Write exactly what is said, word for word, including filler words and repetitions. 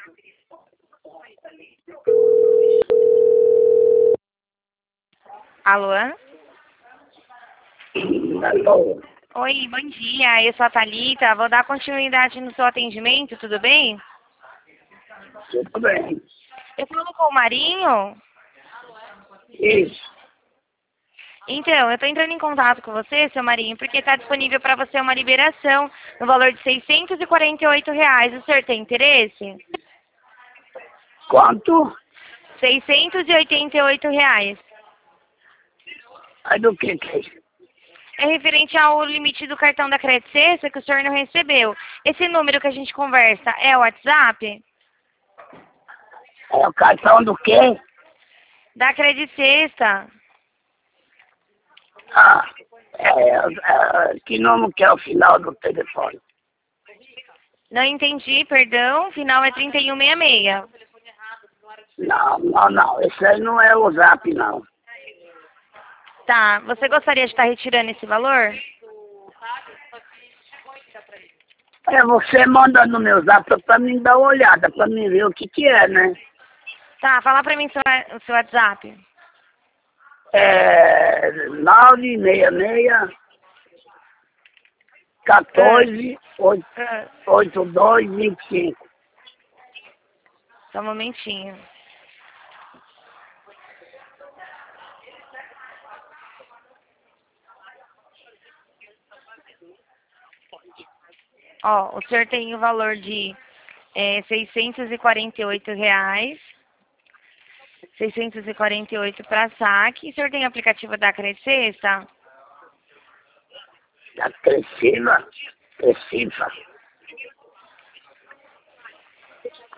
Alô? Alô? Oi, bom dia. Eu sou a Thalita. Vou dar continuidade no seu atendimento, tudo bem? Tudo bem. Eu falo com o Marinho? Isso. Então, eu estou entrando em contato com você, seu Marinho, porque está disponível para você uma liberação no valor de seiscentos e quarenta e oito reais. O senhor tem interesse? Quanto? seiscentos e oitenta e oito reais. Aí do que que é isso? É referente ao limite do cartão da Crédito Sexta que o senhor não recebeu. Esse número que a gente conversa é o WhatsApp? É o cartão do quê? Da Crédito Sexta. Ah, é, é, que número que é o final do telefone? Não entendi, perdão. Final é trinta e um sessenta e seis. Não, não, não. Esse aí não é o zap, não. Tá, você gostaria de estar retirando esse valor? É, você manda no meu zap pra mim dar uma olhada, pra mim ver o que que é, né? Tá, fala pra mim seu, o seu WhatsApp. É nove seis seis quatorze Ah, oitenta e dois vinte e cinco. só um momentinho. Ó, o senhor tem o valor de é, seiscentos e quarenta e oito reais. seiscentos e quarenta e oito para saque. O senhor tem o aplicativo da Crescesta? Da Cresciva, Cresciva.